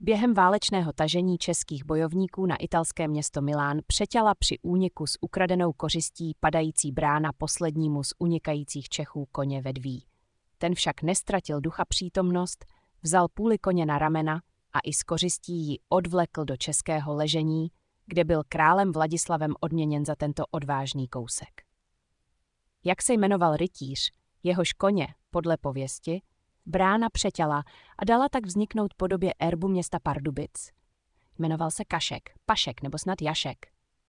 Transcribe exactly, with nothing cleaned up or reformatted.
Během válečného tažení českých bojovníků na italské město Milán přeťala při úniku s ukradenou kořistí padající brána poslednímu z unikajících Čechů koně Vedví. Ten však nestratil ducha přítomnost, vzal půli koně na ramena a i s kořistí ji odvlekl do českého ležení, kde byl králem Vladislavem odměněn za tento odvážný kousek. Jak se jmenoval rytíř, jehož koně, podle pověsti, brána přeťala a dala tak vzniknout podobě erbu města Pardubic. Jmenoval se Kašek, Pašek nebo snad Jašek.